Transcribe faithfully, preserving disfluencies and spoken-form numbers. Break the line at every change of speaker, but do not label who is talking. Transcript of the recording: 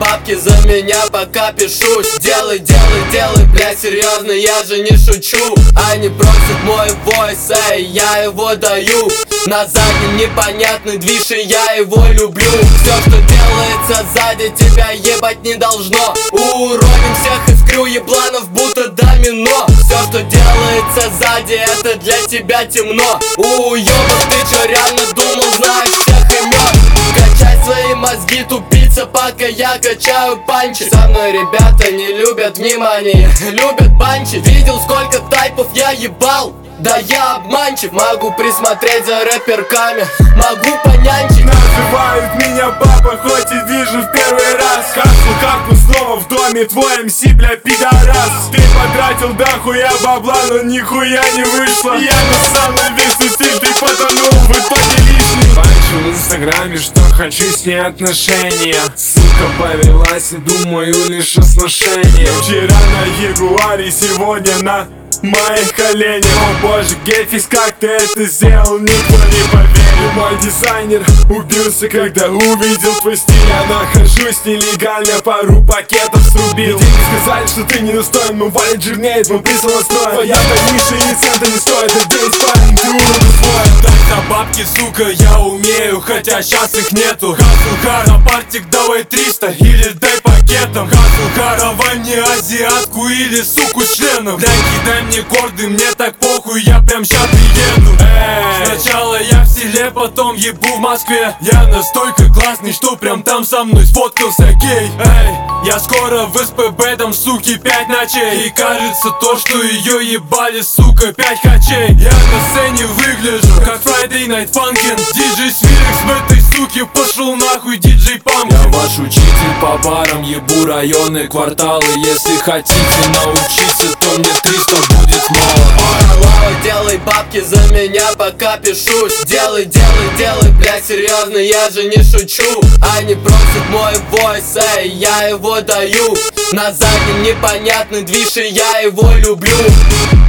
бабки за меня, пока пишусь. Делай, делай, делай, бля, серьезно, я же не шучу. Они просят мой войс, эй, я его даю. На заднем непонятный движ, и я его люблю. Все, что делается сзади, тебя ебать не должно. Уроним всех из крю ебланов, будто домино. Все, что делается сзади, это для тебя темно. Уёбок, ты чё, реально думал, знаешь всех имен? Качай свои мозги, тупица, пока я качаю панчи. Со мной ребята не любят внимания, любят банчить. Видел, сколько тайпов я ебал? Да я обманчив, могу присмотреть за рэперками, могу понянчить.
Называют меня папа, хоть и вижу в первый раз. Хасл карпу снова в доме, твой эм си, бля, пидорас. Ты потратил дохуя бабла, но нихуя не вышло. Я на самый весь стиль, ты потонул, в итоге лишний. Банчу в инстаграме, что хочу с ней отношения. Сука повелась и думаю лишь о сношении. Вчера на Ягуаре, сегодня на моих коленях. О боже, Гефис, как ты это сделал, никто не поверил. Мой дизайнер убился, когда увидел твой стиль. Я нахожусь нелегально, пару пакетов срубил. Деньги сказали, что ты недостоин, но валит жирнеет, мой присыл настроен. Твоя-то ниша и цента не стоит, надеюсь, парень, ты уровень свой.
Так за бабки, сука, я умею, хотя сейчас их нету. Хасл хара, партик, давай триста или дай пакетом. Хасл хара, давай мне азиатку или суку членом. Бля, кидай мне корды, мне так похуй, я прям ща приеду. Эй, сначала я в селе, потом ебу в Москве. Я настолько классный, что прям там со мной сфоткался гей. Эй, я скоро в эс пэ бэ дам суки пять ночей. И кажется то, что ее ебали, сука, пять хачей. Я на сцене выгляжу, как Friday Night Funkin'. Диджей Свирекс в этой суке, пошел нахуй, диджей Памкин.
Я ваш учитель по барам, ебу районы, кварталы. Если хотите научиться, то мне триста будет мало.
Алло, делай бабки за меня, пока пишусь. Делай, делай, делай, бля, серьезно, я же не шучу. Они просят мой войс, эй, я его даю. На заднем непонятный движ, и я его люблю.